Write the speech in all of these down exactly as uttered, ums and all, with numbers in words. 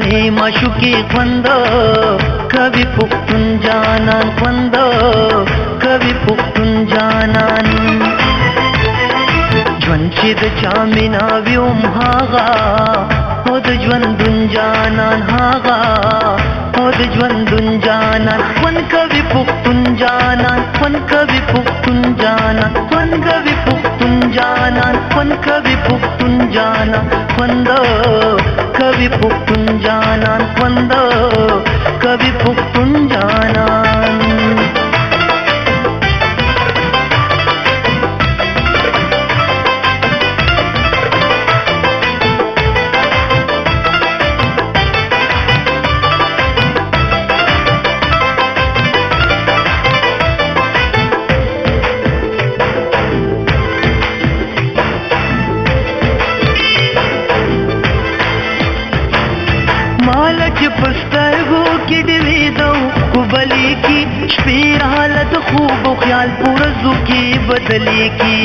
وهي معشوقي خوند کوي پختون جانان خوند کوي پختون جانان ژوند چې د چا میناوي هم هغه او د ژوندون جانان هغه او د ژوندون جانان خوند کوي پختون جانان خوند کوي پختون جانان خوند کوي پختون جانان خوند کوي پختون جانان خوند کوي پختون جانان خوند کوي پختون جانان مالک پسترگو کی ڈویدو کبلی کی شپیر حالت خوب و خیال پورزو کی بدلی کی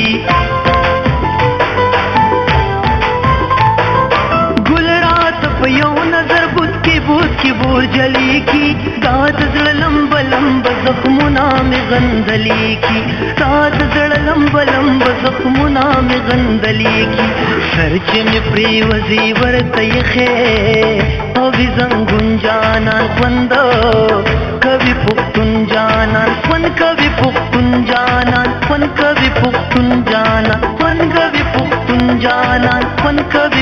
گل رات پیو نظر بود کی بود کی بور جلی کی داد زڑ لمب لمب زخمنا میں غندلی کی داد زڑ لمب لمب زخمنا میں غندلی کی سرچ میں پریوزی ورتیخے کوي زنګون جانان خوند کوي پختون جانان خوند کوي پختون جانان خوند کوي پختون جانان خوند کوي پختون جانان خوند کوي